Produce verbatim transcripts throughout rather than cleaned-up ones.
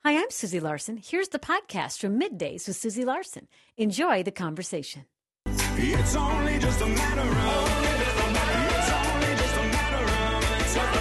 Hi, I'm Susie Larson. Here's the podcast from Middays with Susie Larson. Enjoy the conversation. It's only just a matter of, it's only just a matter of, it's a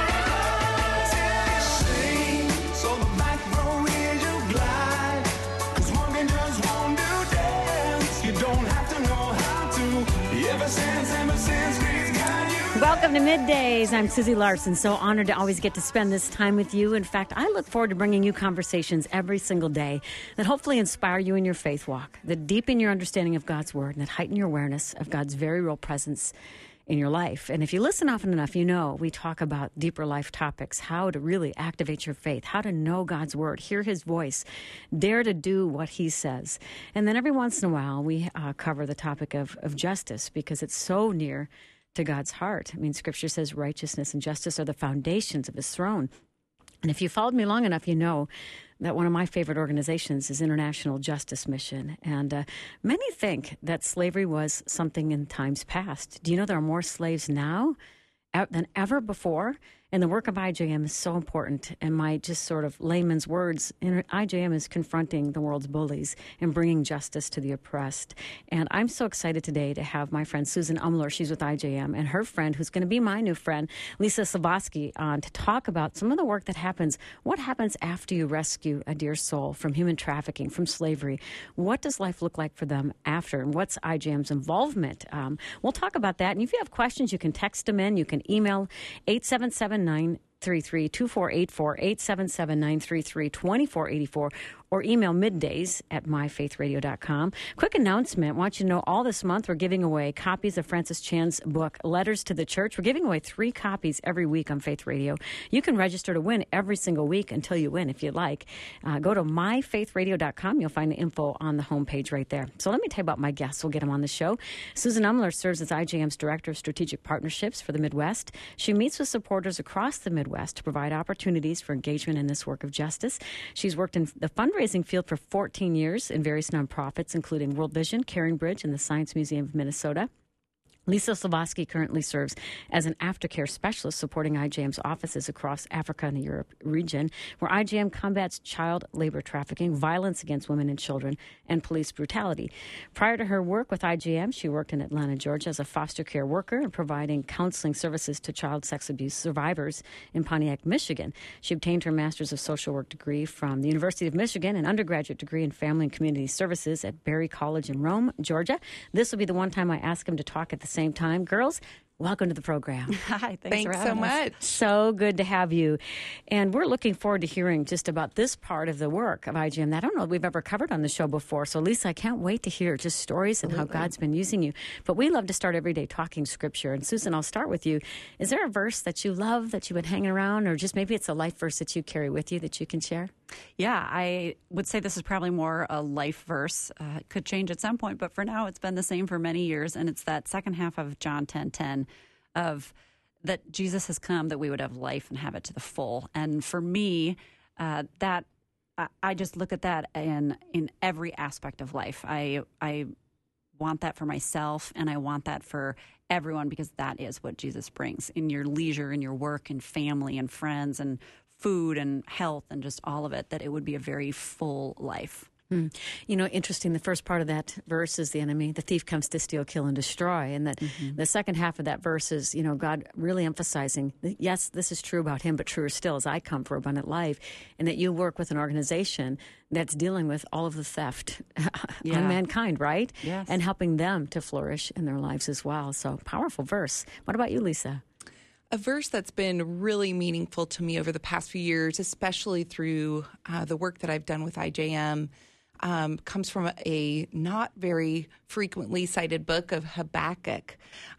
matter of, sing, so the back row is you glide, 'cause one can just won't do dance, you don't have to know how to, ever since, ever since we've got you. Welcome to Middays. I'm Susie Larson. So honored to always get to spend this time with you. In fact, I look forward to bringing you conversations every single day that hopefully inspire you in your faith walk, that deepen your understanding of God's Word, and that heighten your awareness of God's very real presence in your life. And if you listen often enough, you know we talk about deeper life topics, how to really activate your faith, how to know God's Word, hear His voice, dare to do what He says. And then every once in a while, we uh, cover the topic of, of justice, because it's so near to God's heart. I mean, Scripture says righteousness and justice are the foundations of His throne. And if you followed me long enough, you know that one of my favorite organizations is International Justice Mission. And uh, many think that slavery was something in times past. Do you know there are more slaves now than ever before? And the work of I J M is so important. And my just sort of layman's words, I J M is confronting the world's bullies and bringing justice to the oppressed. And I'm so excited today to have my friend Susan Umler, she's with I J M, and her friend, who's going to be my new friend, Lisa Slavoski, on to talk about some of the work that happens. What happens after you rescue a dear soul from human trafficking, from slavery? What does life look like for them after? And what's I J M's involvement? Um, we'll talk about that. And if you have questions, you can text them in. You can email eight seven seven nine three three two four eight four, eight seven seven nine three three two four eight four, or email middays at my faith radio dot com. Quick announcement. I want you to know all this month we're giving away copies of Francis Chan's book, Letters to the Church. We're giving away three copies every week on Faith Radio. You can register to win every single week until you win if you'd like. Uh, go to my faith radio dot com. You'll find the info on the homepage right there. So let me tell you about my guests. We'll get them on the show. Susan Umler serves as I J M's Director of Strategic Partnerships for the Midwest. She meets with supporters across the Midwest to provide opportunities for engagement in this work of justice. She's worked in the fundraising field for fourteen years in various nonprofits, including World Vision, Caring Bridge, and the Science Museum of Minnesota. Lisa Slavoski currently serves as an aftercare specialist supporting I J M's offices across Africa and the Europe region, where I J M combats child labor trafficking, violence against women and children, and police brutality. Prior to her work with I J M, she worked in Atlanta, Georgia as a foster care worker and providing counseling services to child sex abuse survivors in Pontiac, Michigan. She obtained her Master's of Social Work degree from the University of Michigan and undergraduate degree in Family and Community Services at Berry College in Rome, Georgia. This will be the one time I ask him to talk at the same time. Girls, welcome to the program. Hi, thanks, thanks for so having much. us. So good to have you. And we're looking forward to hearing just about this part of the work of I J M that I don't know that we've ever covered on the show before. So, Lisa, I can't wait to hear just stories and how God's been using you. But we love to start every day talking Scripture. And, Susan, I'll start with you. Is there a verse that you love, that you've been hanging around, or just maybe it's a life verse that you carry with you that you can share? Yeah, I would say this is probably more a life verse. Uh, it could change at some point, but for now it's been the same for many years. And it's that second half of John ten ten of that Jesus has come that we would have life and have it to the full. And for me, uh, that I, I just look at that in in every aspect of life. I I want that for myself, and I want that for everyone, because that is what Jesus brings in your leisure, in your work, and family, and friends, and food, and health, and just all of it, that it would be a very full life. Hmm. You know, interesting, the first part of that verse is the enemy, the thief comes to steal, kill, and destroy. And that mm-hmm. the second half of that verse is, you know, God really emphasizing, that, yes, this is true about him, but truer still is I come for abundant life. And that you work with an organization that's dealing with all of the theft yeah. on mankind, right? Yes. And helping them to flourish in their lives as well. So, powerful verse. What about you, Lisa? A verse that's been really meaningful to me over the past few years, especially through uh, the work that I've done with I J M, um, comes from a not very frequently cited book of Habakkuk.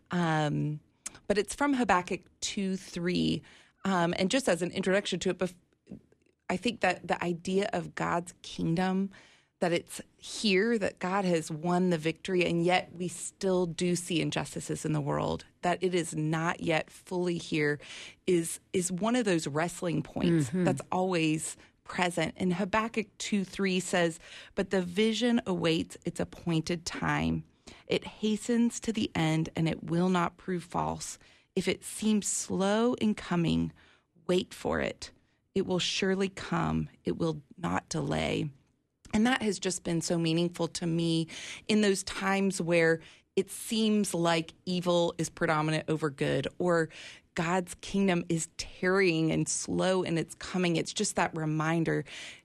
Um, but it's from Habakkuk two three. Um, and just as an introduction to it, I think that the idea of God's kingdom, that it's here, that God has won the victory, and yet we still do see injustices in the world, that it is not yet fully here, is is one of those wrestling points mm-hmm. that's always present. And Habakkuk two three says, "But the vision awaits its appointed time. It hastens to the end, and it will not prove false. If it seems slow in coming, wait for it. It will surely come. It will not delay. And that has just been so meaningful to me in those times where it seems like evil is predominant over good, or God's kingdom is tarrying and slow in its coming. It's just that reminder,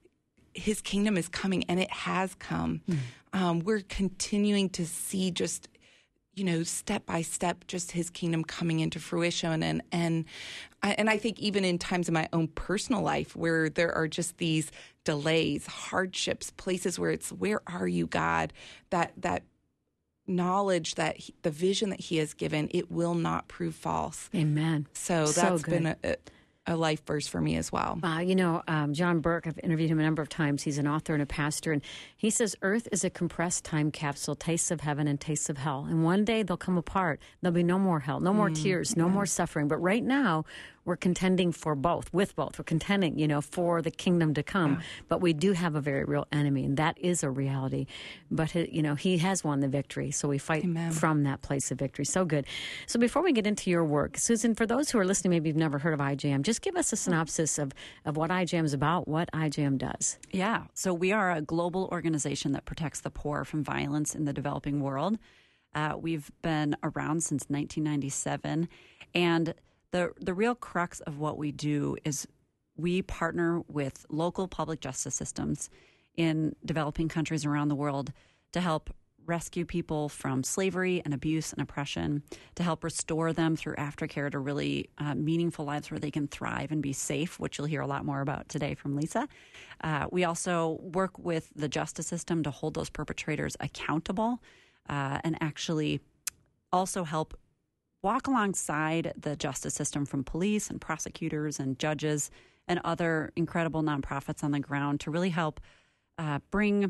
his kingdom is coming, and it has come. Mm. Um, we're continuing to see just, you know, step by step, just his kingdom coming into fruition. And and I, and I think even in times in my own personal life where there are just these delays, hardships, places where it's, where are you, God? That that knowledge that he, the vision that he has given, it will not prove false. Amen. So So that's good. been a, a a life verse for me as well. Uh, you know, um, John Burke, I've interviewed him a number of times. He's an author and a pastor, and he says Earth is a compressed time capsule, tastes of heaven and tastes of hell. And one day they'll come apart. There'll be no more hell, no more Mm, tears, no yeah. more suffering. But right now, we're contending for both, with both. We're contending, you know, for the kingdom to come. Yeah. But we do have a very real enemy, and that is a reality. But, he- you know, he has won the victory, so we fight Amen. from that place of victory. So good. So before we get into your work, Susan, for those who are listening, maybe you've never heard of I J M, just give us a synopsis of, of what I J M is about, what I J M does. Yeah. So we are a global organization that protects the poor from violence in the developing world. Uh, we've been around since nineteen ninety-seven. And the the real crux of what we do is we partner with local public justice systems in developing countries around the world to help rescue people from slavery and abuse and oppression, to help restore them through aftercare to really uh, meaningful lives where they can thrive and be safe, which you'll hear a lot more about today from Lisa. Uh, we also work with the justice system to hold those perpetrators accountable uh, and actually also help walk alongside the justice system from police and prosecutors and judges and other incredible nonprofits on the ground to really help uh, bring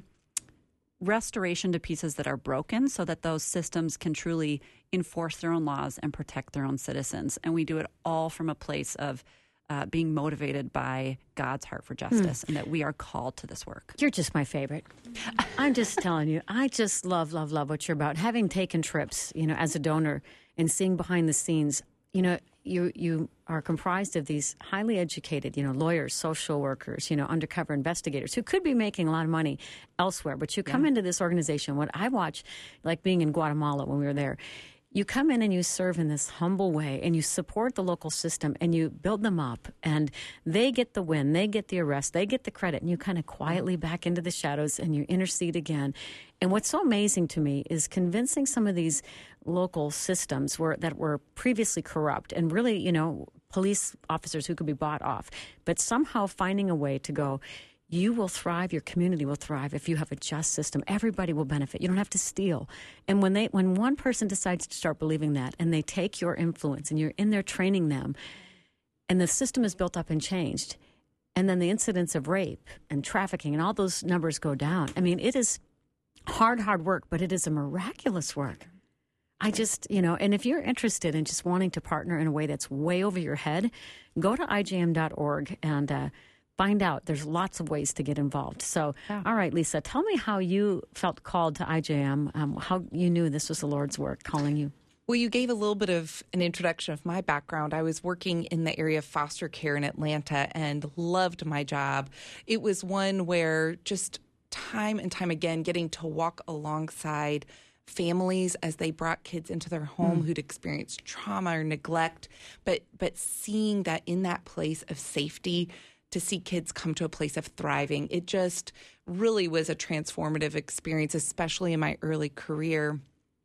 restoration to pieces that are broken so that those systems can truly enforce their own laws and protect their own citizens. And we do it all from a place of uh, being motivated by God's heart for justice and that we are called to this work. You're just my favorite. I'm just telling you, I just love, love, love what you're about. Having taken trips, you know, as a donor and seeing behind the scenes, you know, you you are comprised of these highly educated, you know, lawyers, social workers, you know, undercover investigators who could be making a lot of money elsewhere. But you come Yeah. into this organization, what I watch, like being in Guatemala when we were there, you come in and you serve in this humble way and you support the local system and you build them up and they get the win, they get the arrest, they get the credit, and you kind of quietly back into the shadows and you intercede again. And what's so amazing to me is convincing some of these local systems were, that were previously corrupt and really, you know, police officers who could be bought off, but somehow finding a way to go, you will thrive, your community will thrive if you have a just system. Everybody will benefit. You don't have to steal. And when they, when one person decides to start believing that and they take your influence and you're in there training them and the system is built up and changed, and then the incidents of rape and trafficking and all those numbers go down. I mean, it is hard, hard work, but it is a miraculous work. I just, you know, and if you're interested in just wanting to partner in a way that's way over your head, go to I J M dot org and uh, find out. There's lots of ways to get involved. So, Yeah. all right, Lisa, tell me how you felt called to I J M, um, how you knew this was the Lord's work calling you. Well, you gave a little bit of an introduction of my background. I was working in the area of foster care in Atlanta and loved my job. It was one where just time and time again getting to walk alongside families as they brought kids into their home mm. who'd experienced trauma or neglect, but but seeing that in that place of safety, to see kids come to a place of thriving, it just really was a transformative experience, especially in my early career.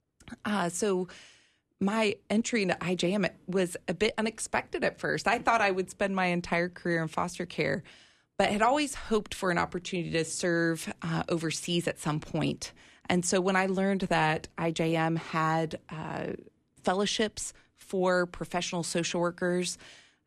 Uh, so my entry into I J M was a bit unexpected at first. I thought I would spend my entire career in foster care, but had always hoped for an opportunity to serve uh, overseas at some point. And so when I learned that I J M had uh, fellowships for professional social workers,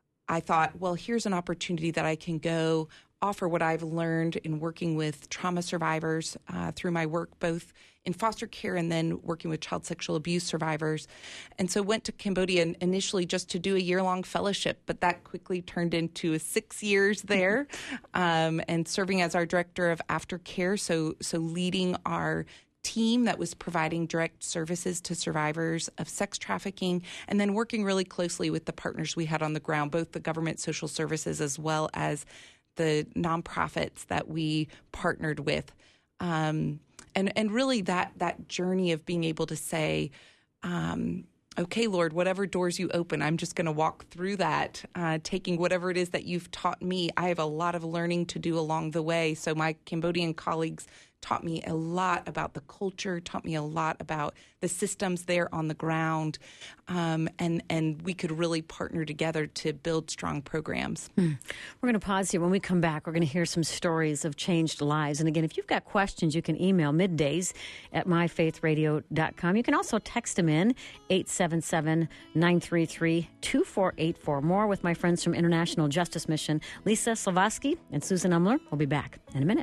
I thought, well, here's an opportunity that I can go offer what I've learned in working with trauma survivors uh, through my work, both in foster care and then working with child sexual abuse survivors. And so went to Cambodia initially just to do a year-long fellowship, but that quickly turned into six years there um, and serving as our director of aftercare, so so leading our team that was providing direct services to survivors of sex trafficking, and then working really closely with the partners we had on the ground, both the government social services as well as the nonprofits that we partnered with. Um, and, and really that, that journey of being able to say, um, okay, Lord, whatever doors you open, I'm just going to walk through that, uh, taking whatever it is that you've taught me. I have a lot of learning to do along the way. So my Cambodian colleagues taught me a lot about the culture, taught me a lot about the systems there on the ground, um, and, and we could really partner together to build strong programs. Hmm. We're going to pause here. When we come back, we're going to hear some stories of changed lives. And again, if you've got questions, you can email middays at my faith radio dot com. You can also text them in, eight seven seven, nine three three, two four eight four. More with my friends from International Justice Mission, Lisa Slavoski and Susan Umler. We'll be back in a minute.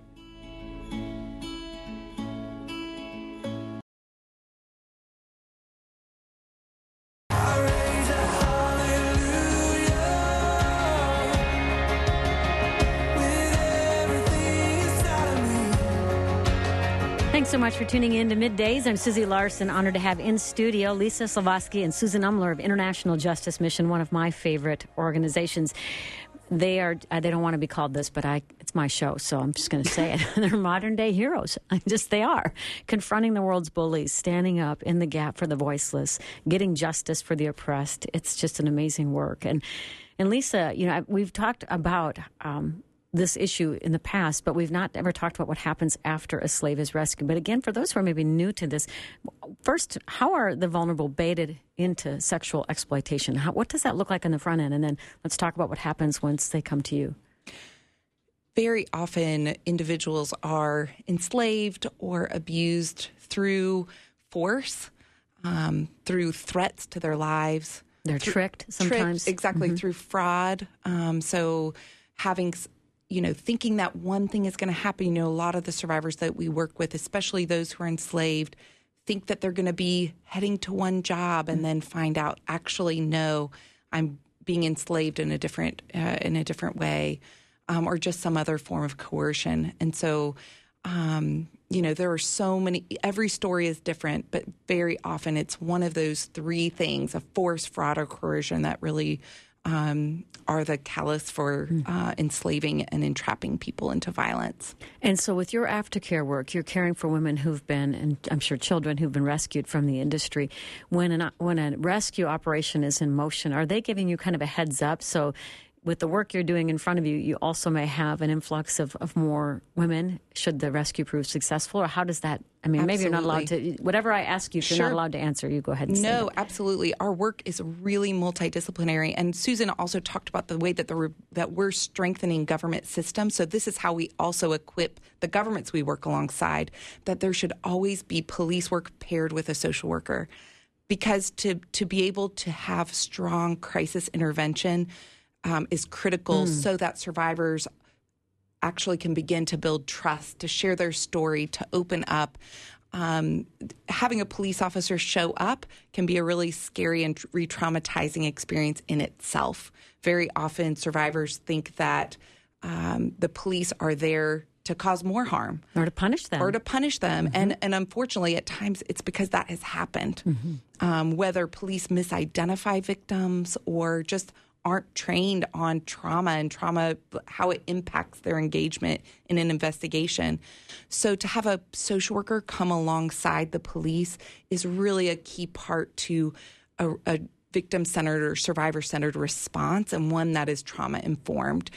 Thanks so much for tuning in to Middays. I'm Susie Larson, honored to have in studio Lisa Slavoski and Susan Umler of International Justice Mission, one of my favorite organizations. They are, uh, they don't want to be called this, but I, it's my show, so I'm just going to say it. They're modern day heroes. I just, they are. Confronting the world's bullies, standing up in the gap for the voiceless, getting justice for the oppressed. It's just an amazing work. And, and Lisa, you know, we've talked about, um, this issue in the past, but we've not ever talked about what happens after a slave is rescued. But again, for those who are maybe new to this, first, how are the vulnerable baited into sexual exploitation? How, what does that look like on the front end? And then let's talk about what happens once they come to you. Very often, individuals are enslaved or abused through force, um, through threats to their lives. They're through, tricked sometimes. Tricked, exactly, Mm-hmm. through fraud. Um, so having... you know, thinking that one thing is going to happen. You know, a lot of the survivors that we work with, especially those who are enslaved, think that they're going to be heading to one job and then find out, actually, no, I'm being enslaved in a different uh, in a different way, um, or just some other form of coercion. And so, um, you know, there are so many. Every story is different, but very often it's one of those three things: of force, fraud, or coercion that really Um, are the callous for uh, enslaving and entrapping people into violence. And so with your aftercare work, you're caring for women who've been, and I'm sure children who've been rescued from the industry. When, an, when a rescue operation is in motion, are they giving you kind of a heads up? So with the work you're doing in front of you, you also may have an influx of, of more women should the rescue prove successful? Or how does that, I mean, maybe you're not allowed to, whatever I ask you, if you're Sure. not allowed to answer, you go ahead and say No, it. absolutely. Our work is really multidisciplinary. And Susan also talked about the way that, the, that we're strengthening government systems. So this is how we also equip the governments we work alongside, that there should always be police work paired with a social worker. Because to, to be able to have strong crisis intervention um, is critical mm. so that survivors actually can begin to build trust, to share their story, to open up. Um, having a police officer show up can be a really scary and re-traumatizing experience in itself. Very often survivors think that um, the police are there to cause more harm. Or to punish them. Or to punish them. Mm-hmm. And, and unfortunately, at times, it's because that has happened. Mm-hmm. Um, whether police misidentify victims or just aren't trained on trauma and trauma, how it impacts their engagement in an investigation. So to have a social worker come alongside the police is really a key part to a, a victim-centered or survivor-centered response, and one that is trauma-informed.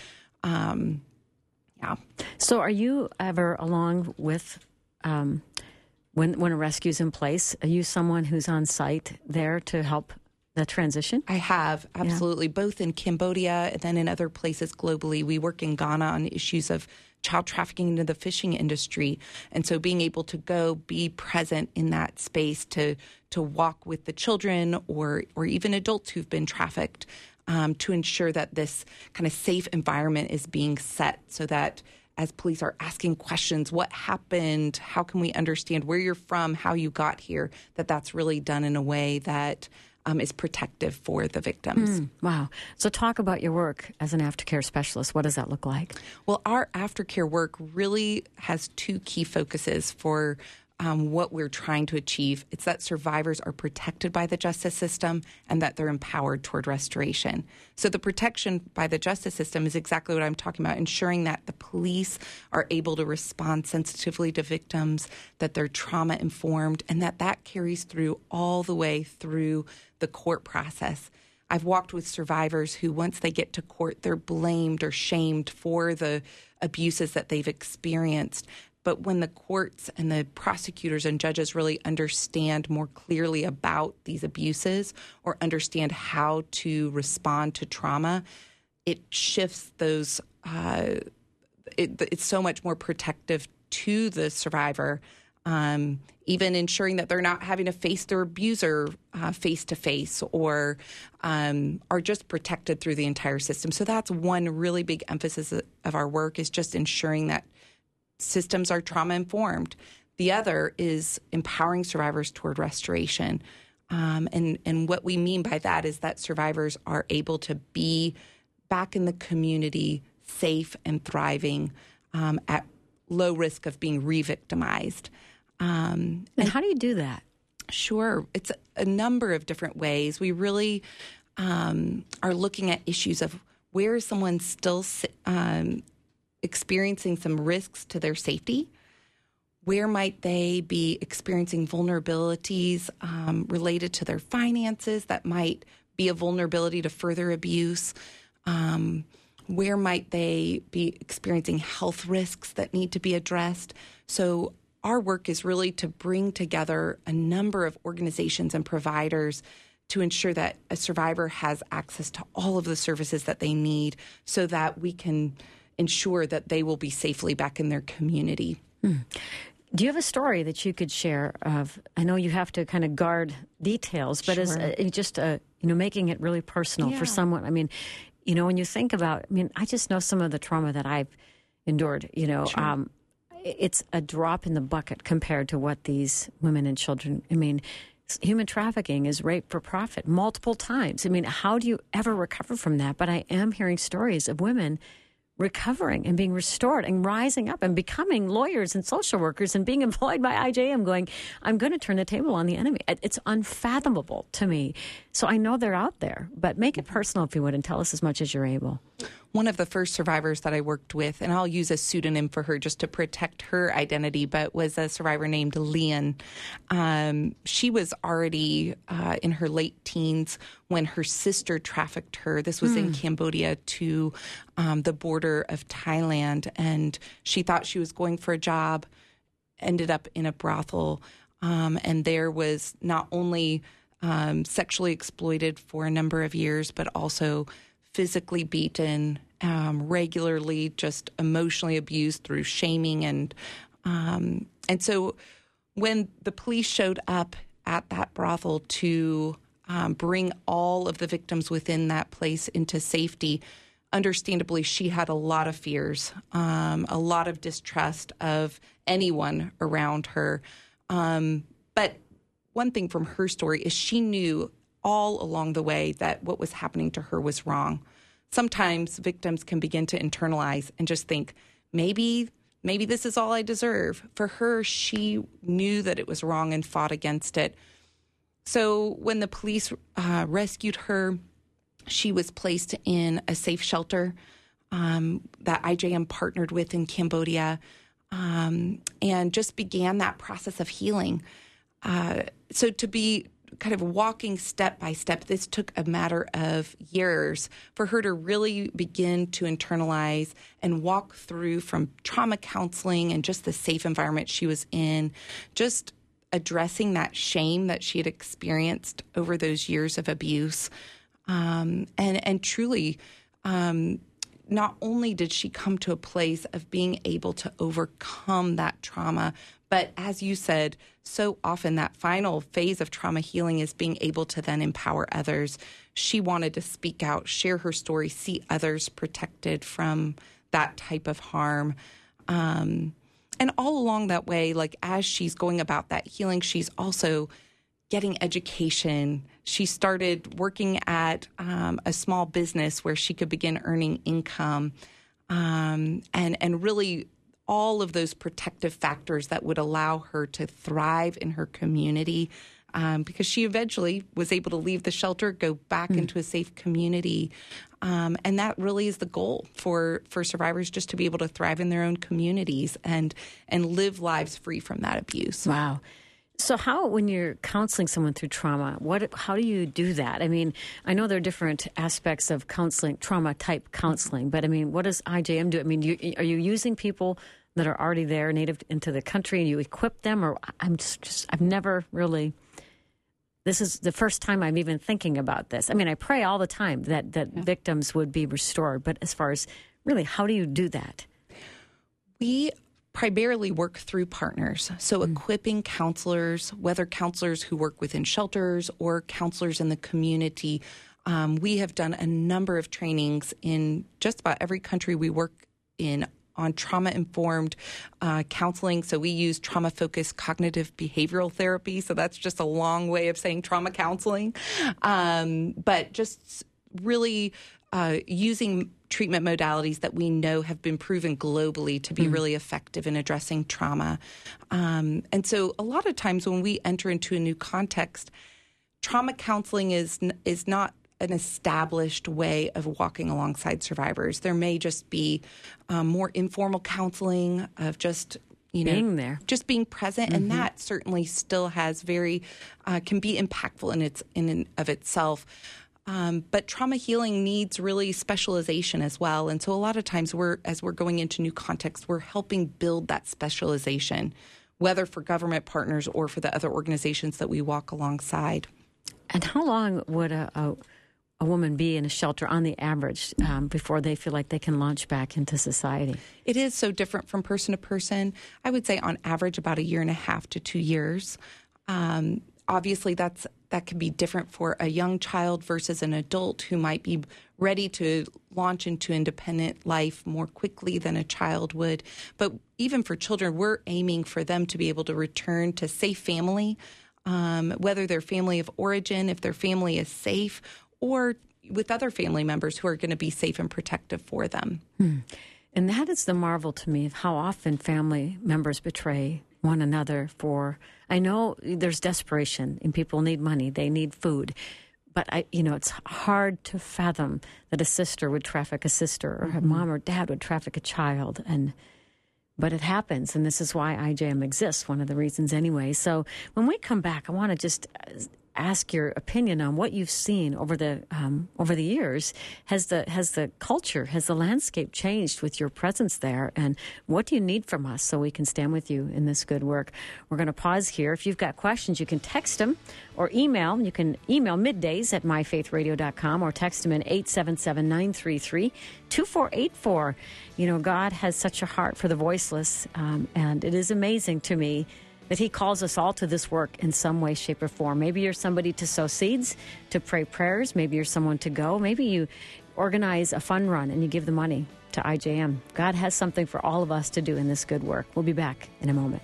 Um, yeah. So are you ever along with... Um, when, when a rescue is in place, are you someone who's on site there to help the transition? I have, absolutely. Yeah. Both in Cambodia and then in other places globally. We work in Ghana on issues of child trafficking into the fishing industry. And so being able to go be present in that space to to walk with the children or or even adults who've been trafficked um, to ensure that this kind of safe environment is being set so that as police are asking questions, what happened, how can we understand where you're from, how you got here, that that's really done in a way that Um, is protective for the victims. Mm, wow. So talk about your work as an aftercare specialist. What does that look like? Well, our aftercare work really has two key focuses for um, what we're trying to achieve. It's that survivors are protected by the justice system and that they're empowered toward restoration. So the protection by the justice system is exactly what I'm talking about, ensuring that the police are able to respond sensitively to victims, that they're trauma-informed, and that that carries through all the way through the court process. I've walked with survivors who, once they get to court, they're blamed or shamed for the abuses that they've experienced. But when the courts and the prosecutors and judges really understand more clearly about these abuses or understand how to respond to trauma, it shifts those, uh, it, it's so much more protective to the survivor, um, even ensuring that they're not having to face their abuser uh, face-to-face or um, are just protected through the entire system. So that's one really big emphasis of our work, is just ensuring that systems are trauma-informed. The other is empowering survivors toward restoration. Um, and, and what we mean by that is that survivors are able to be back in the community, safe and thriving, um, at low risk of being re-victimized. Um, And how do you do that? Sure. It's a, a number of different ways. We really um, are looking at issues of where is someone still um, experiencing some risks to their safety? Where might they be experiencing vulnerabilities um, related to their finances that might be a vulnerability to further abuse? Um, where might they be experiencing health risks that need to be addressed? So our work is really to bring together a number of organizations and providers to ensure that a survivor has access to all of the services that they need so that we can ensure that they will be safely back in their community. Mm. Do you have a story that you could share of, I know you have to kind of guard details, but Sure. as uh, just, uh, you know, making it really personal Yeah. for someone. I mean, you know, when you think about, I mean, I just know some of the trauma that I've endured, you know, Sure. um, it's a drop in the bucket compared to what these women and children, I mean, human trafficking is rape for profit multiple times. I mean, how do you ever recover from that? But I am hearing stories of women recovering and being restored and rising up and becoming lawyers and social workers and being employed by I J M going, I'm going to turn the table on the enemy. It's unfathomable to me. So I know they're out there, but make it personal if you would and tell us as much as you're able. One of the first survivors that I worked with, and I'll use a pseudonym for her just to protect her identity, but was a survivor named Leon. Um, she was already uh, in her late teens when her sister trafficked her. This was mm. in Cambodia to um, the border of Thailand, and she thought she was going for a job, ended up in a brothel, um, and there was not only um, sexually exploited for a number of years, but also physically beaten, um, regularly just emotionally abused through shaming. And um, and so when the police showed up at that brothel to um, bring all of the victims within that place into safety, understandably, she had a lot of fears, um, a lot of distrust of anyone around her. Um, but one thing from her story is she knew all along the way that what was happening to her was wrong. Sometimes victims can begin to internalize and just think, maybe, maybe this is all I deserve. For her, she knew that it was wrong and fought against it. So when the police uh, rescued her, she was placed in a safe shelter um, that I J M partnered with in Cambodia, um, and just began that process of healing. Uh, so to be kind of walking step by step, this took a matter of years for her to really begin to internalize and walk through from trauma counseling and just the safe environment she was in, just addressing that shame that she had experienced over those years of abuse. Um, and, and truly, um, not only did she come to a place of being able to overcome that trauma, but as you said, so often that final phase of trauma healing is being able to then empower others. She wanted to speak out, share her story, see others protected from that type of harm. Um, and all along that way, like as she's going about that healing, she's also getting education. She started working at um, a small business where she could begin earning income, um, and, and really all of those protective factors that would allow her to thrive in her community. Um, because she eventually was able to leave the shelter, go back mm. into a safe community. Um, and that really is the goal for, for survivors, just to be able to thrive in their own communities and and live lives free from that abuse. Wow. So how, when you're counseling someone through trauma, what, how do you do that? I mean, I know there are different aspects of counseling, trauma-type counseling, but I mean, what does I J M do? I mean, you, are you using people that are already there, native into the country, and you equip them? Or I'm just, just I've never really... This is the first time I'm even thinking about this. I mean, I pray all the time that, that yeah. victims would be restored. But as far as really, how do you do that? We primarily work through partners. So mm. equipping counselors, whether counselors who work within shelters or counselors in the community. Um, we have done a number of trainings in just about every country we work in on trauma-informed uh, counseling. So we use trauma-focused cognitive behavioral therapy. So that's just a long way of saying trauma counseling. Um, but just really uh, using treatment modalities that we know have been proven globally to be mm. really effective in addressing trauma. Um, and so a lot of times when we enter into a new context, trauma counseling is is not an established way of walking alongside survivors. There may just be um, more informal counseling of just, you know, being there, just being present, mm-hmm. and that certainly still has very uh, can be impactful in its in and of itself. Um, but trauma healing needs really specialization as well, and so a lot of times we're as we're going into new contexts, we're helping build that specialization, whether for government partners or for the other organizations that we walk alongside. And how long would a, a a woman be in a shelter on the average um, before they feel like they can launch back into society? It is so different from person to person. I would say on average about a year and a half to two years. Um, obviously, that's that can be different for a young child versus an adult who might be ready to launch into independent life more quickly than a child would. But even for children, we're aiming for them to be able to return to safe family, um, whether their family of origin, if their family is safe, or with other family members who are going to be safe and protective for them. Hmm. And that is the marvel to me of how often family members betray one another for, I know there's desperation and people need money, they need food, but I, you know, it's hard to fathom that a sister would traffic a sister or a mom or dad would traffic a child. And But it happens, and this is why I J M exists, one of the reasons anyway. So when we come back, I want to just ask your opinion on what you've seen over the um, over the years. Has the has the culture, has the landscape changed with your presence there? And what do you need from us so we can stand with you in this good work? We're going to pause here. If you've got questions, you can text them or email. You can email middays at my faith radio dot com or text them in eight seven seven, nine three three, two four eight four. You know, God has such a heart for the voiceless, um, and it is amazing to me that he calls us all to this work in some way, shape, or form. Maybe you're somebody to sow seeds, to pray prayers. Maybe you're someone to go. Maybe you organize a fun run and you give the money to I J M. God has something for all of us to do in this good work. We'll be back in a moment.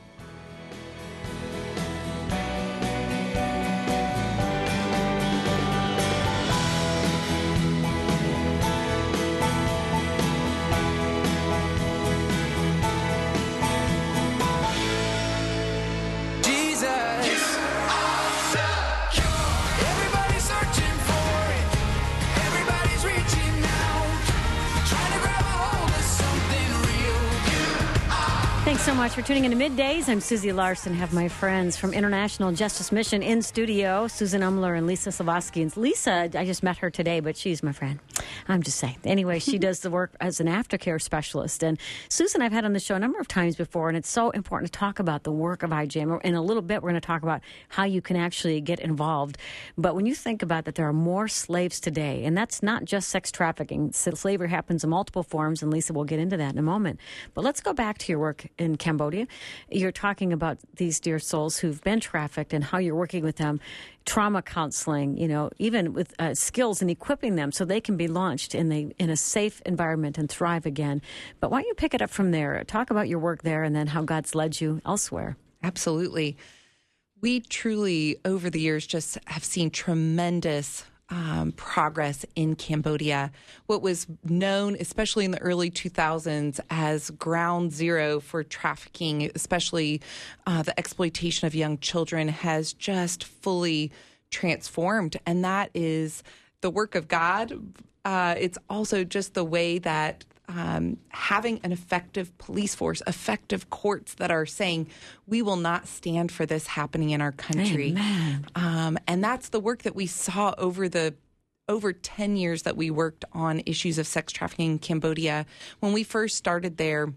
Thanks so much for tuning in to Middays. I'm Susie Larson. I have my friends from International Justice Mission in studio, Susan Umler and Lisa Slavosky. And Lisa, I just met her today, but she's my friend. I'm just saying. Anyway, she does the work as an aftercare specialist. And Susan, I've had on the show a number of times before, and it's so important to talk about the work of I J M. In a little bit, we're going to talk about how you can actually get involved. But when you think about that, there are more slaves today, and that's not just sex trafficking. Slavery happens in multiple forms, and Lisa will get into that in a moment. But let's go back to your work in Cambodia. You're talking about these dear souls who've been trafficked and how you're working with them, trauma counseling, you know, even with uh, skills and equipping them so they can be launched in the in a safe environment and thrive again. But why don't you pick it up from there? Talk about your work there and then how God's led you elsewhere. Absolutely. We truly, over the years, just have seen tremendous um, progress in Cambodia. What was known, especially in the early two thousands, as ground zero for trafficking, especially uh, the exploitation of young children, has just fully transformed. And that is the work of God. Uh, it's also just the way that Um, having an effective police force, effective courts that are saying, we will not stand for this happening in our country. Amen. Um, and that's the work that we saw over the over ten years that we worked on issues of sex trafficking in Cambodia. When we first started there,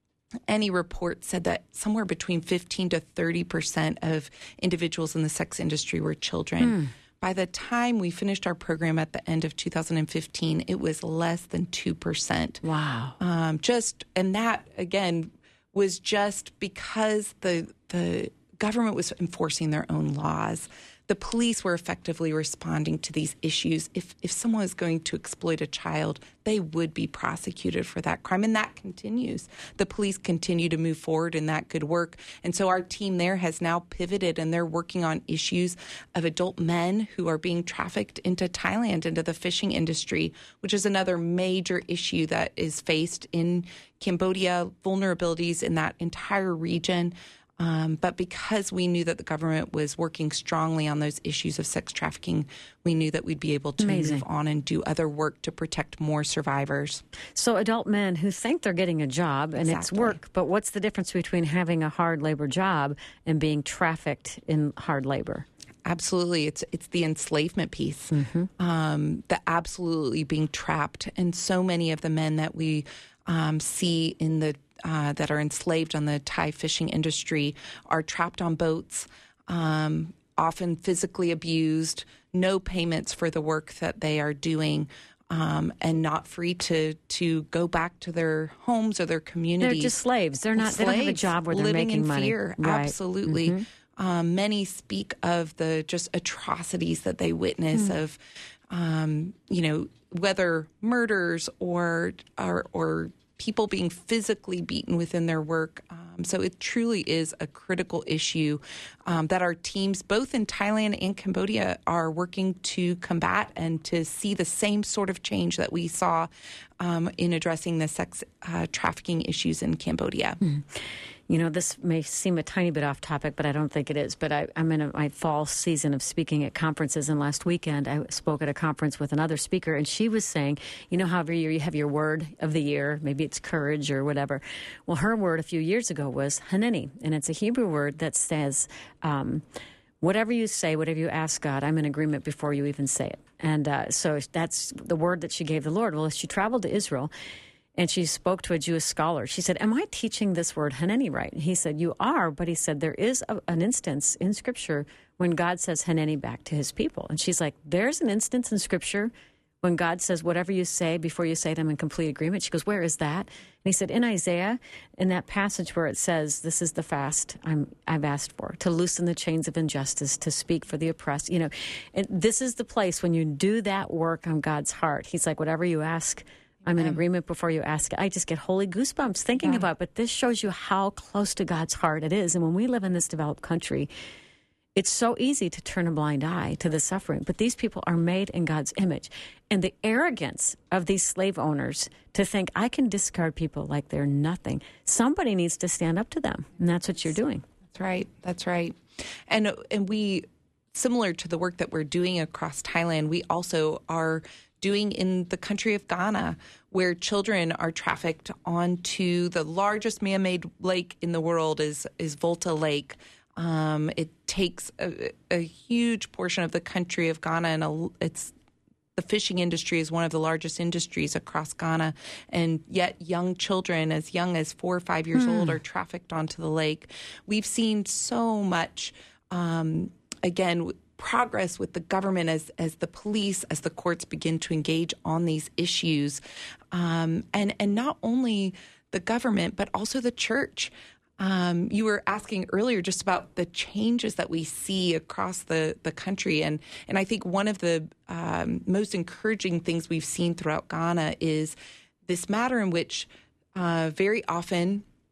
any report said that somewhere between fifteen to thirty percent of individuals in the sex industry were children. Mm. By the time we finished our program at the end of two thousand fifteen, it was less than two percent. Wow. Um, just, and that, again, was just because the the government was enforcing their own laws. The police were effectively responding to these issues. If if someone is going to exploit a child, they would be prosecuted for that crime. And that continues. The police continue to move forward in that good work. And so our team there has now pivoted, and they're working on issues of adult men who are being trafficked into Thailand, into the fishing industry, which is another major issue that is faced in Cambodia, vulnerabilities in that entire region. Um, but because we knew that the government was working strongly on those issues of sex trafficking, we knew that we'd be able to Amazing. move on and do other work to protect more survivors. So adult men who think they're getting a job and it's Exactly. work, but what's the difference between having a hard labor job and being trafficked in hard labor? Absolutely. It's it's the enslavement piece, mm-hmm. um, the absolutely being trapped. And so many of the men that we um, see in the uh, that are enslaved on the Thai fishing industry are trapped on boats, um, often physically abused, no payments for the work that they are doing, um, and not free to to go back to their homes or their communities. They're just slaves. They're not. Slaves, They don't have a job where they're living making in money. fear. Right. Absolutely. Mm-hmm. Um, many speak of the just atrocities that they witness mm. of, um, you know, whether murders or or, or people being physically beaten within their work. Um, so it truly is a critical issue um, that our teams, both in Thailand and Cambodia, are working to combat and to see the same sort of change that we saw um, in addressing the sex uh, trafficking issues in Cambodia. Mm. You know, this may seem a tiny bit off topic, but I don't think it is. But I, I'm in a, my fall season of speaking at conferences, and last weekend I spoke at a conference with another speaker, and she was saying, you know how every year you have your word of the year, maybe it's courage or whatever. Well, her word a few years ago was haneni, and it's a Hebrew word that says, um, whatever you say, whatever you ask God, I'm in agreement before you even say it. And uh, so that's the word that she gave the Lord. Well, as she traveled to Israel, and she spoke to a Jewish scholar. She said, am I teaching this word haneni right? And he said, you are. But he said, there is a, an instance in Scripture when God says haneni back to his people. And she's like, there's an instance in Scripture when God says, whatever you say before you say them in complete agreement. She goes, where is that? And he said, in Isaiah, in that passage where it says, this is the fast I'm, I've asked for, to loosen the chains of injustice, to speak for the oppressed. You know, and this is the place when you do that work on God's heart. He's like, whatever you ask, I'm in agreement before you ask it. I just get holy goosebumps thinking yeah. about it. But this shows you how close to God's heart it is. And when we live in this developed country, it's so easy to turn a blind eye to the suffering. But these people are made in God's image. And the arrogance of these slave owners to think, I can discard people like they're nothing. Somebody needs to stand up to them. And that's what you're doing. That's right. That's right. And and we, similar to the work that we're doing across Thailand, we also are doing in the country of Ghana, where children are trafficked onto the largest man-made lake in the world is is Volta Lake. Um, it takes a, a huge portion of the country of Ghana, and a, it's the fishing industry is one of the largest industries across Ghana, and yet young children as young as four or five years mm. old are trafficked onto the lake. We've seen so much, um, again, progress with the government as as the police, as the courts begin to engage on these issues. Um, and, and not only the government, but also the church. Um, you were asking earlier just about the changes that we see across the, the country. And, and I think one of the um, most encouraging things we've seen throughout Ghana is this matter in which uh, very often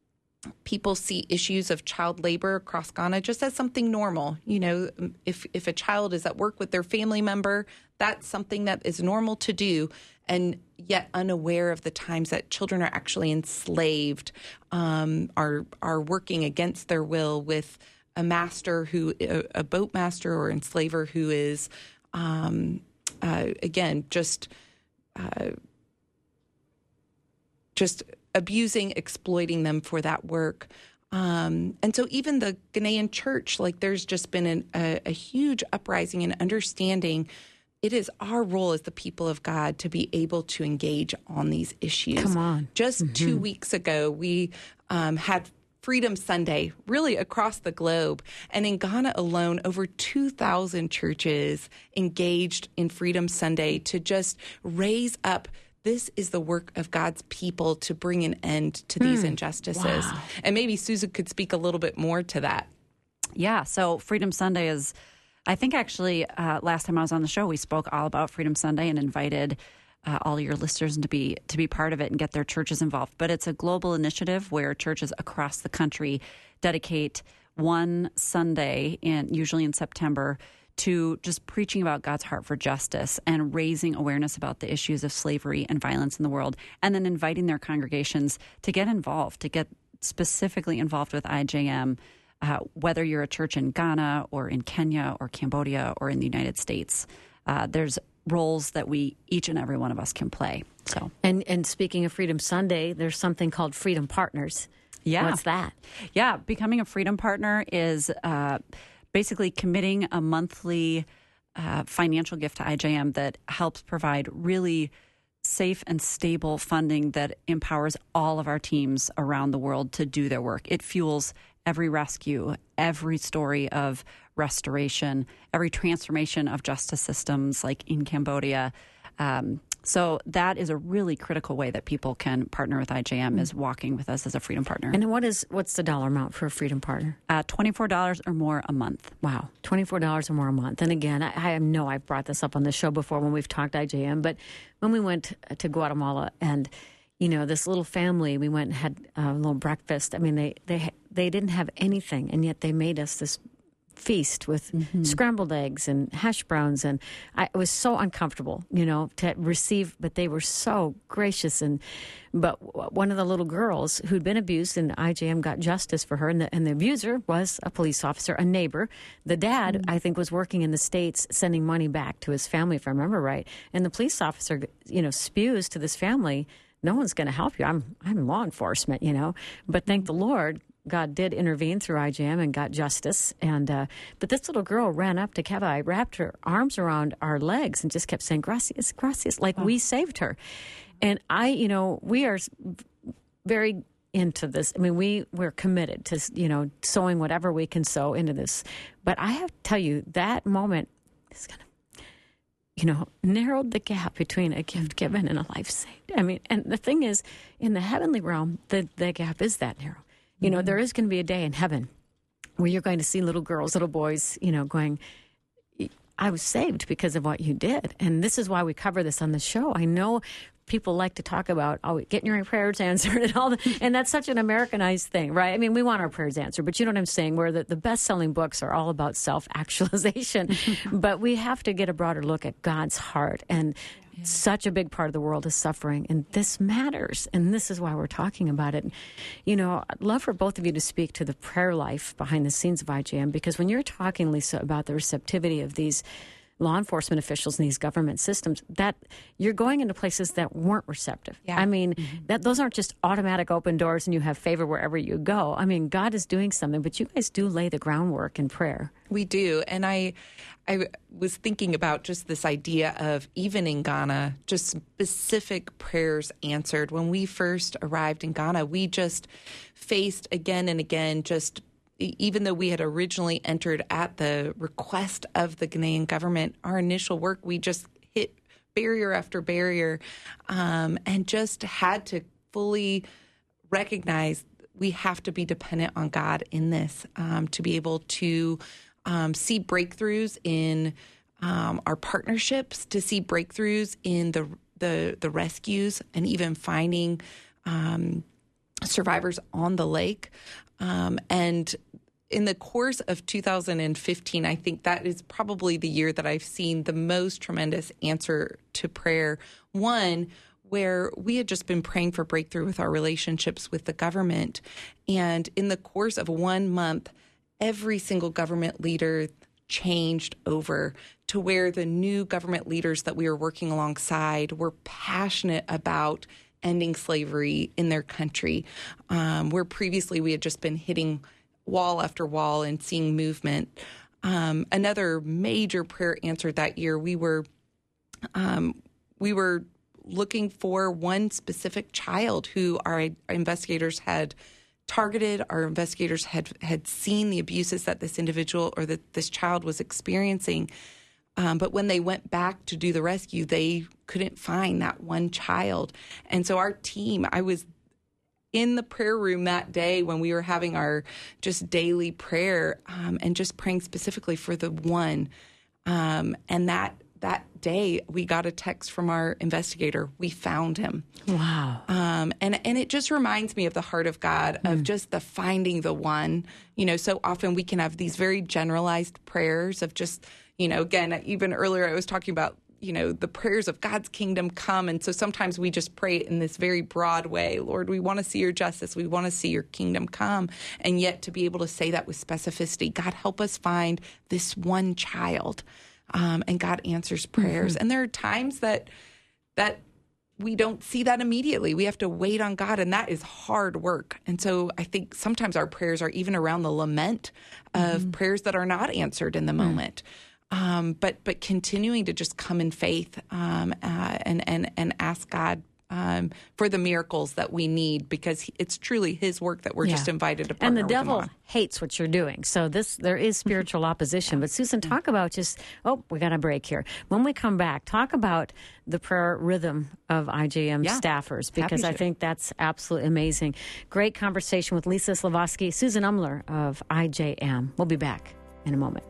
people see issues of child labor across Ghana just as something normal. You know, if if a child is at work with their family member, that's something that is normal to do, and yet unaware of the times that children are actually enslaved, um, are are working against their will with a master who, a, a boat master or enslaver who is, um, uh, again, just uh, just abusing, exploiting them for that work. Um, and so even the Ghanaian church, like there's just been an, a, a huge uprising and understanding it is our role as the people of God to be able to engage on these issues. Come on. Just Mm-hmm. two weeks ago, we um, had Freedom Sunday really across the globe. And in Ghana alone, over two thousand churches engaged in Freedom Sunday to just raise up. This is the work of God's people to bring an end to these Hmm. injustices. Wow. And maybe Susan could speak a little bit more to that. Yeah, so Freedom Sunday is, I think actually uh, last time I was on the show, we spoke all about Freedom Sunday and invited uh, all your listeners to be to be part of it and get their churches involved. But it's a global initiative where churches across the country dedicate one Sunday, in, usually in September, to just preaching about God's heart for justice and raising awareness about the issues of slavery and violence in the world, and then inviting their congregations to get involved, to get specifically involved with I J M, uh, whether you're a church in Ghana or in Kenya or Cambodia or in the United States. Uh, there's roles that we, each and every one of us can play. So, And and speaking of Freedom Sunday, there's something called Freedom Partners. yeah. What's that? Yeah, becoming a Freedom Partner is uh, basically committing a monthly uh, financial gift to I J M that helps provide really safe and stable funding that empowers all of our teams around the world to do their work. It fuels every rescue, every story of restoration, every transformation of justice systems like in Cambodia. Um, so that is a really critical way that people can partner with I J M, is walking with us as a Freedom Partner. And what is what's the dollar amount for a Freedom Partner? Uh, twenty-four dollars or more a month. Wow, twenty-four dollars or more a month. And again, I, I know I've brought this up on the show before when we've talked I J M, but when we went to Guatemala and, you know, this little family, we went and had a little breakfast. I mean, they they they didn't have anything, and yet they made us this feast with Mm-hmm. scrambled eggs and hash browns, and I, it was so uncomfortable, you know, to receive, but they were so gracious. And but w- one of the little girls who'd been abused, and I J M got justice for her, and the, and the abuser was a police officer, a neighbor. The dad, Mm-hmm. I think, was working in the States sending money back to his family, if I remember right. And the police officer, you know, spews to this family, no one's going to help you. I'm I'm law enforcement, you know. But thank the Lord, God did intervene through I J M and got justice. And uh, but this little girl ran up to Keva, wrapped her arms around our legs, and just kept saying, "Gracias, gracias," like we saved her. And I, you know, we are very into this. I mean, we we're committed to, you know, sowing whatever we can sow into this. But I have to tell you, that moment is going to, you know, narrowed the gap between a gift given and a life saved. I mean, and the thing is, in the heavenly realm, the, the gap is that narrow. You know, there is going to be a day in heaven where you're going to see little girls, little boys, you know, going, I was saved because of what you did. And this is why we cover this on the show. I know people like to talk about, oh, getting your prayers answered and all that. And that's such an Americanized thing, right? I mean, we want our prayers answered, but you know what I'm saying? Where the, the best-selling books are all about self-actualization. But we have to get a broader look at God's heart. And such a big part of the world is suffering, and this matters, and this is why we're talking about it. You know, I'd love for both of you to speak to the prayer life behind the scenes of I J M, because when you're talking, Lisa, about the receptivity of these law enforcement officials in these government systems, that you're going into places that weren't receptive. Yeah. I mean, that those aren't just automatic open doors and you have favor wherever you go. I mean, God is doing something, but you guys do lay the groundwork in prayer. We do. And I I was thinking about just this idea of, even in Ghana, just specific prayers answered. When we first arrived in Ghana, we just faced again and again, just even though we had originally entered at the request of the Ghanaian government, our initial work, we just hit barrier after barrier, um, and just had to fully recognize we have to be dependent on God in this, um, to be able to um, see breakthroughs in um, our partnerships, to see breakthroughs in the the, the rescues, and even finding um, survivors on the lake. Um, and in the course of two thousand fifteen, I think that is probably the year that I've seen the most tremendous answer to prayer. One, where we had just been praying for breakthrough with our relationships with the government. And in the course of one month, every single government leader changed over to where the new government leaders that we were working alongside were passionate about ending slavery in their country, um, where previously we had just been hitting wall after wall and seeing movement. Um, another major prayer answered that year, we were um, we were looking for one specific child who our investigators had targeted. Our investigators had had seen the abuses that this individual or that this child was experiencing. Um, but when they went back to do the rescue, they couldn't find that one child. And so our team, I was in the prayer room that day when we were having our just daily prayer um, and just praying specifically for the one. Um, and that that day, we got a text from our investigator. We found him. Wow. Um, and, and it just reminds me of the heart of God, mm. of just the finding the one. You know, so often we can have these very generalized prayers of just, you know, again, even earlier I was talking about, you know, the prayers of God's kingdom come. And so sometimes we just pray in this very broad way. Lord, we want to see your justice. We want to see your kingdom come. And yet to be able to say that with specificity, God, help us find this one child. Um, and God answers prayers. Mm-hmm. And there are times that that we don't see that immediately. We have to wait on God, and that is hard work. And so I think sometimes our prayers are even around the lament of mm-hmm. prayers that are not answered in the mm-hmm. moment. Um, but but continuing to just come in faith um, uh, and and and ask God um, for the miracles that we need, because he, it's truly His work that we're yeah. just invited to partner And the devil with him on. hates what you're doing. So this there is spiritual opposition. But Susan, talk about just oh, we got a break here. When we come back, talk about the prayer rhythm of I J M yeah. staffers, because I think that's absolutely amazing. Great conversation with Lisa Slavosky, Susan Umler of I J M. We'll be back in a moment.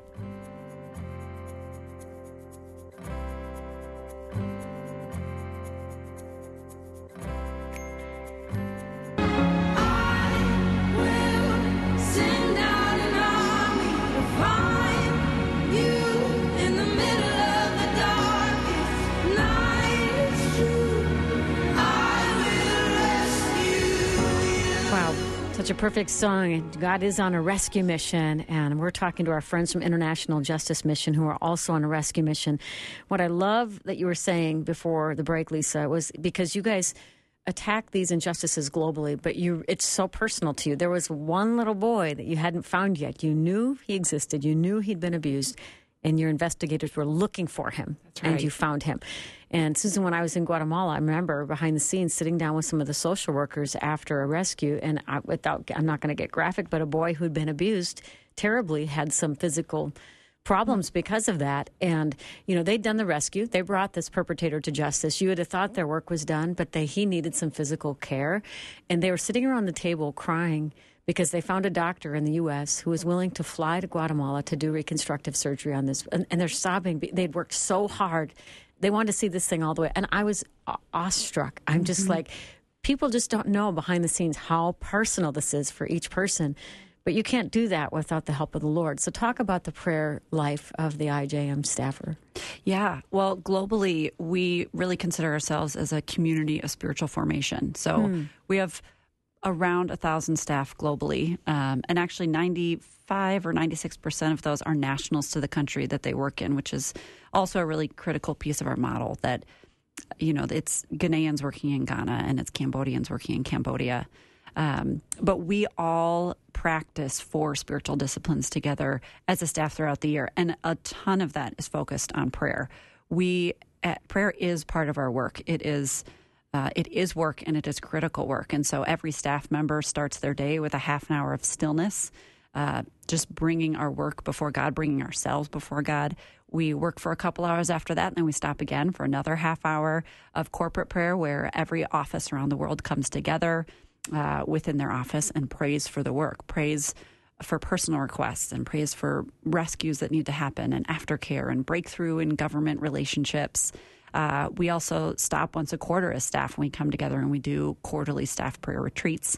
Such a perfect song. God is on a rescue mission, and we're talking to our friends from International Justice Mission who are also on a rescue mission. What I love that you were saying before the break, Lisa, was because you guys attack these injustices globally, but you it's so personal to you. There was one little boy that you hadn't found yet. You knew he existed. You knew he'd been abused, and your investigators were looking for him, That's right. and you found him. And Susan, when I was in Guatemala, I remember behind the scenes sitting down with some of the social workers after a rescue, and I, without, I'm not going to get graphic, but a boy who'd been abused terribly had some physical problems because of that. And, you know, they'd done the rescue. They brought this perpetrator to justice. You would have thought their work was done, but they, he needed some physical care. And they were sitting around the table crying because they found a doctor in the U S who was willing to fly to Guatemala to do reconstructive surgery on this. And, and they're sobbing. They'd worked so hard. They wanted to see this thing all the way. And I was awestruck. I'm just mm-hmm. like, people just don't know behind the scenes how personal this is for each person. But you can't do that without the help of the Lord. So talk about the prayer life of the I J M staffer. Yeah. Well, globally, we really consider ourselves as a community of spiritual formation. So mm. we have around a thousand staff globally. Um, and actually ninety-five or ninety-six percent of those are nationals to the country that they work in, which is also a really critical piece of our model that, you know, it's Ghanaians working in Ghana and it's Cambodians working in Cambodia. Um, but we all practice four spiritual disciplines together as a staff throughout the year. And a ton of that is focused on prayer. We, uh, prayer is part of our work. It is Uh, it is work, and it is critical work. And so every staff member starts their day with a half an hour of stillness, uh, just bringing our work before God, bringing ourselves before God. We work for a couple hours after that, and then we stop again for another half hour of corporate prayer where every office around the world comes together uh, within their office and prays for the work, prays for personal requests, and prays for rescues that need to happen, and aftercare and breakthrough in government relationships. Uh, we also stop once a quarter as staff when we come together, and we do quarterly staff prayer retreats.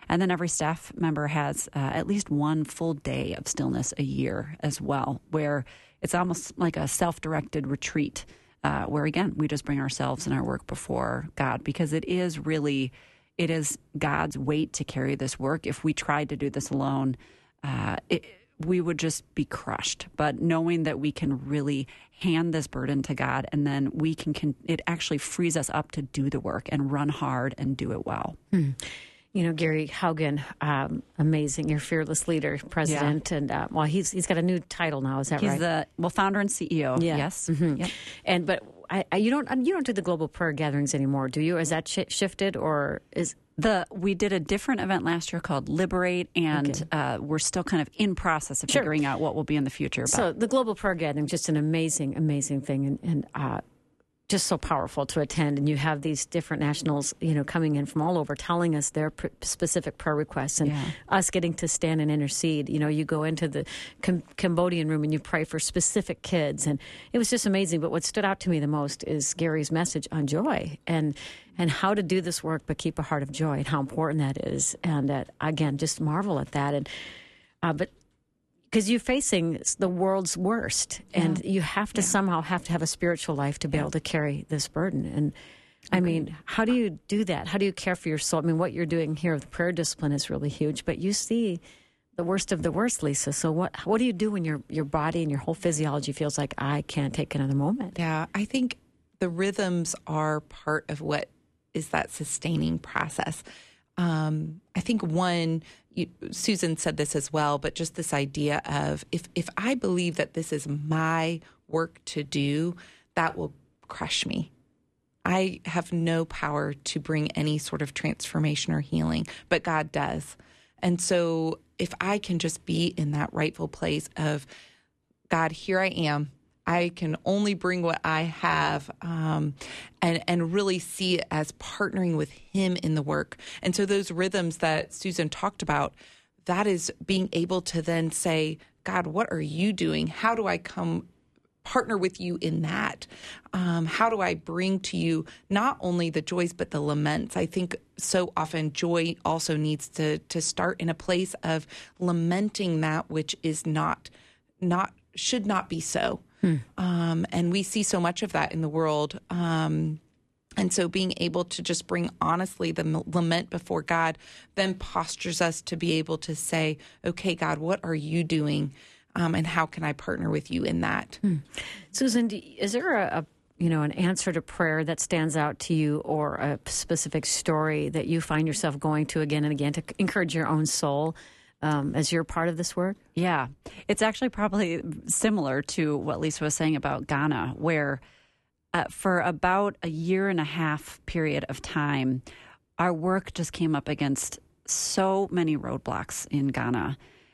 And then every staff member has uh, at least one full day of stillness a year as well, where it's almost like a self-directed retreat, uh, where, again, we just bring ourselves and our work before God, because it is really, it is God's weight to carry this work. If we tried to do this alone, uh, it, we would just be crushed. But knowing that we can really hand this burden to God, and then we can, can it actually frees us up to do the work and run hard and do it well. Hmm. You know, Gary Haugen, um, amazing. You're fearless leader, president, yeah. and uh, well, he's he's got a new title now. Is that he's right? He's the well founder and C E O. Yeah. Yes. Mm-hmm. Yep. And but I, I, you don't you don't do the global prayer gatherings anymore, do you? Is that sh- shifted or is the we did a different event last year called Liberate, and okay. uh, we're still kind of in process of sure. figuring out what will be in the future. So the global prayer gathering, just an amazing, amazing thing, and, and uh, just so powerful to attend. And you have these different nationals, you know, coming in from all over, telling us their pr- specific prayer requests, and yeah. us getting to stand and intercede. You know, you go into the Cam- Cambodian room and you pray for specific kids, and it was just amazing. But what stood out to me the most is Gary's message on joy and and how to do this work, but keep a heart of joy, and how important that is. And uh, again, just marvel at that. And uh, but. Because you're facing the world's worst, and yeah. you have to yeah. somehow have to have a spiritual life to be yeah. able to carry this burden. And I okay. mean, how do you do that? How do you care for your soul? I mean, what you're doing here with the prayer discipline is really huge, but you see the worst of the worst, Lisa. So what what do you do when your your body and your whole physiology feels like, I can't take another moment? Yeah, I think the rhythms are part of what is that sustaining process. Um, I think one, you, Susan said this as well, but just this idea of if, if I believe that this is my work to do, that will crush me. I have no power to bring any sort of transformation or healing, but God does. And so if I can just be in that rightful place of, God, here I am. I can only bring what I have, um, and and really see it as partnering with Him in the work. And so those rhythms that Susan talked about, that is being able to then say, God, what are you doing? How do I come partner with you in that? Um, how do I bring to you not only the joys, but the laments? I think so often joy also needs to to start in a place of lamenting that which is not, not should not be so. Hmm. Um, and we see so much of that in the world. Um, and so being able to just bring honestly the m- lament before God then postures us to be able to say, okay, God, what are you doing? Um, and how can I partner with you in that? Hmm. Susan, do, is there a, a you know an answer to prayer that stands out to you, or a specific story that you find yourself going to again and again to encourage your own soul? Um, as you're part of this work? Yeah. It's actually probably similar to what Lisa was saying about Ghana, where uh, for about a year and a half period of time, our work just came up against so many roadblocks in Ghana.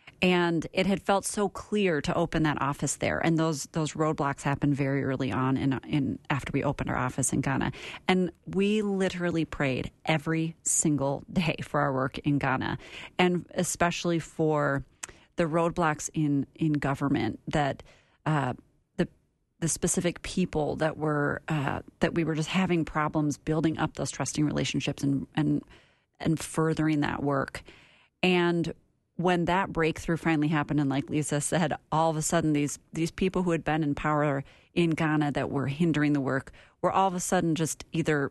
And it had felt so clear to open that office there. And those those roadblocks happened very early on in, in after we opened our office in Ghana. And we literally prayed every single day for our work in Ghana, and especially for the roadblocks in, in government that uh, the the specific people that were uh, that we were just having problems building up those trusting relationships and and and furthering that work. And when that breakthrough finally happened, and like Lisa said, all of a sudden these these people who had been in power in Ghana that were hindering the work were all of a sudden just either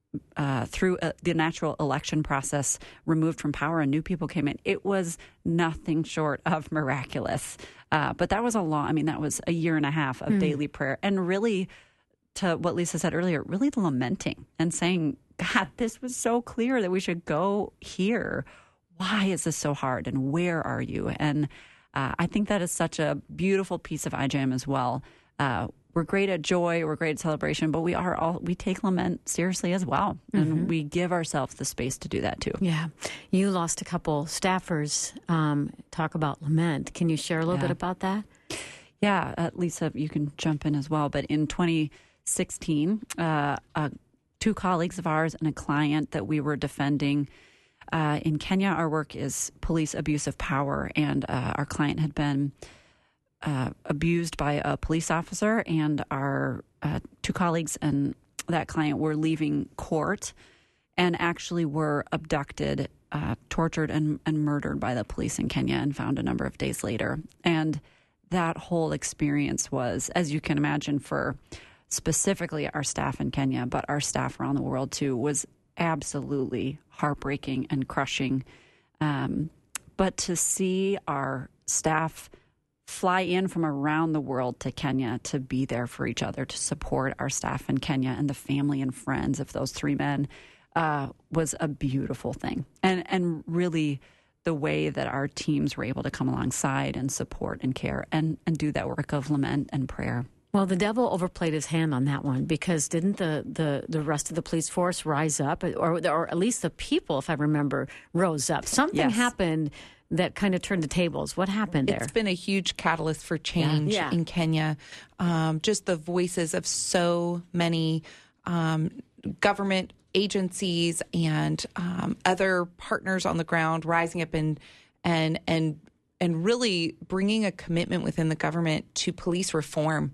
uh, through a, the natural election process removed from power, and new people came in. It was nothing short of miraculous. Uh, but that was a long, I mean, that was a year and a half of mm. daily prayer. And really, to what Lisa said earlier, really lamenting and saying, God, this was so clear that we should go here. Why is this so hard, and where are you? And uh, I think that is such a beautiful piece of I J M as well. Uh, we're great at joy, we're great at celebration, but we are all we take lament seriously as well, and mm-hmm. we give ourselves the space to do that too. Yeah, you lost a couple staffers. Um, talk about lament. Can you share a little yeah. bit about that? Yeah, uh, Lisa, you can jump in as well. But in twenty sixteen, uh, uh, two colleagues of ours and a client that we were defending. Uh, in Kenya, our work is police abuse of power, and uh, our client had been uh, abused by a police officer, and our uh, two colleagues and that client were leaving court and actually were abducted uh, tortured and, and murdered by the police in Kenya and found a number of days later. And that whole experience was, as you can imagine, for specifically our staff in Kenya, but our staff around the world too, was absolutely heartbreaking and crushing. Um, but to see our staff fly in from around the world to Kenya to be there for each other, to support our staff in Kenya and the family and friends of those three men uh, was a beautiful thing. And and really the way that our teams were able to come alongside and support and care and, and do that work of lament and prayer. Well, the devil overplayed his hand on that one, because didn't the, the, the rest of the police force rise up, or or at least the people, if I remember, rose up? Something Yes. happened that kind of turned the tables. What happened there? It's been a huge catalyst for change Yeah. in Kenya. Um, just the voices of so many um, government agencies and um, other partners on the ground rising up and and and and really bringing a commitment within the government to police reform.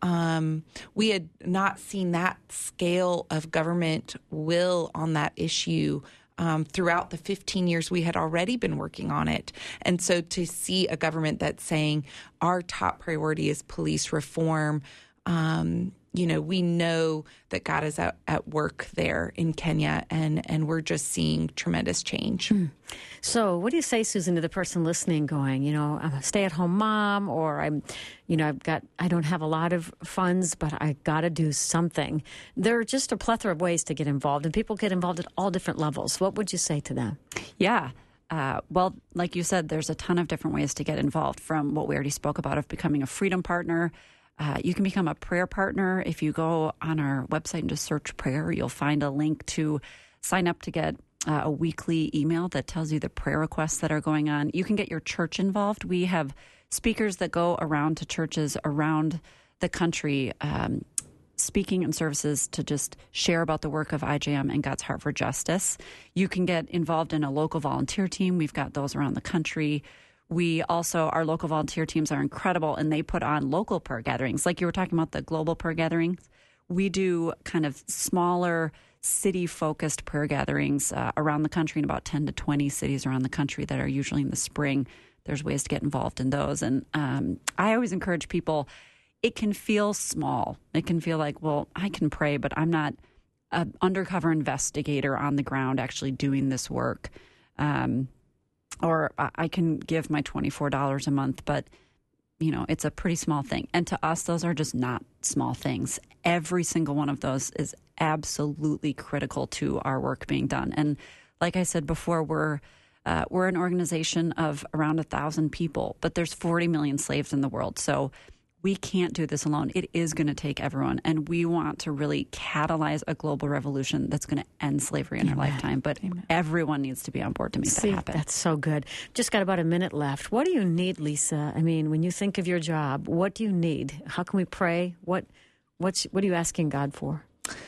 Um, we had not seen that scale of government will on that issue Um, throughout the fifteen years we had already been working on it. And so to see a government that's saying our top priority is police reform, um, you know, we know that God is at, at work there in Kenya, and, and we're just seeing tremendous change. Mm. So what do you say, Susan, to the person listening going, you know, I'm a stay-at-home mom, or I'm, you know, I've got, I don't have a lot of funds, but I got to do something. There are just a plethora of ways to get involved, and people get involved at all different levels. What would you say to them? Yeah. Uh, well, like you said, there's a ton of different ways to get involved, from what we already spoke about of becoming a freedom partner. Uh, you can become a prayer partner. If you go on our website and just search prayer, you'll find a link to sign up to get uh, a weekly email that tells you the prayer requests that are going on. You can get your church involved. We have speakers that go around to churches around the country, um, speaking and services to just share about the work of I J M and God's Heart for Justice. You can get involved in a local volunteer team. We've got those around the country. We also, our local volunteer teams are incredible, and they put on local prayer gatherings. Like you were talking about the global prayer gatherings, we do kind of smaller city-focused prayer gatherings uh, around the country in about ten to twenty cities around the country that are usually in the spring. There's ways to get involved in those. And um, I always encourage people, it can feel small. It can feel like, well, I can pray, but I'm not an undercover investigator on the ground actually doing this work. Um Or I can give my twenty-four dollars a month, but, you know, it's a pretty small thing. And to us, those are just not small things. Every single one of those is absolutely critical to our work being done. And like I said before, we're uh, we're an organization of around one thousand people, but there's forty million slaves in the world. So we can't do this alone. It is going to take everyone. And we want to really catalyze a global revolution that's going to end slavery in Amen. our lifetime. But Amen. everyone needs to be on board to make See, that happen. that's so good. Just got about a minute left. What do you need, Lisa? I mean, when you think of your job, what do you need? How can we pray? What, what's, what are you asking God for?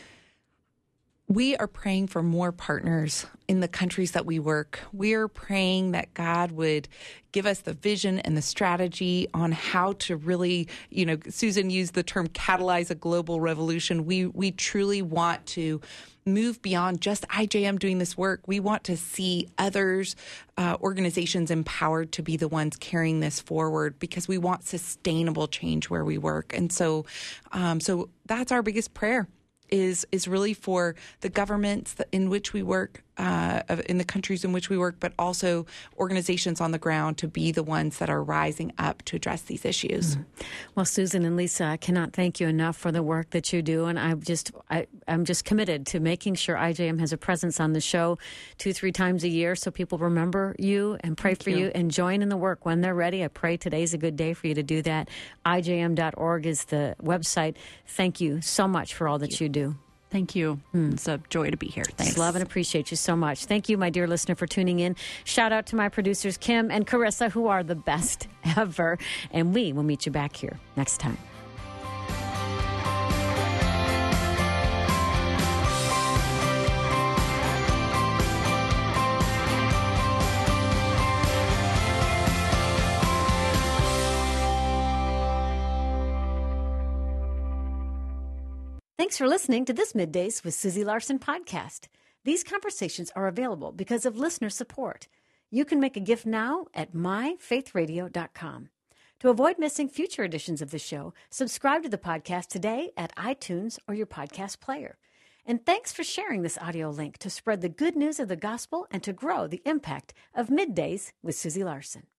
We are praying for more partners in the countries that we work. We are praying that God would give us the vision and the strategy on how to really, you know, Susan used the term catalyze a global revolution. We we truly want to move beyond just I J M doing this work. We want to see others, uh, organizations empowered to be the ones carrying this forward, because we want sustainable change where we work. And so, um, so that's our biggest prayer. Is is really for the governments in which we work, uh, in the countries in which we work, but also organizations on the ground to be the ones that are rising up to address these issues. Mm. Well, Susan and Lisa, I cannot thank you enough for the work that you do, and I'm just I, I'm just committed to making sure I J M has a presence on the show two, three times a year, so people remember you and pray Thank for you. you and join in the work when they're ready. I pray today's a good day for you to do that. I J M dot org is the website. Thank you so much for all that you do. Thank you. Mm. It's a joy to be here. Thanks. Just love and appreciate you so much. Thank you, my dear listener, for tuning in. Shout out to my producers, Kim and Carissa, who are the best ever. And we will meet you back here next time. Thanks for listening to this Middays with Susie Larson podcast. These conversations are available because of listener support. You can make a gift now at my faith radio dot com. To avoid missing future editions of the show, subscribe to the podcast today at iTunes or your podcast player. And thanks for sharing this audio link to spread the good news of the gospel and to grow the impact of Middays with Susie Larson.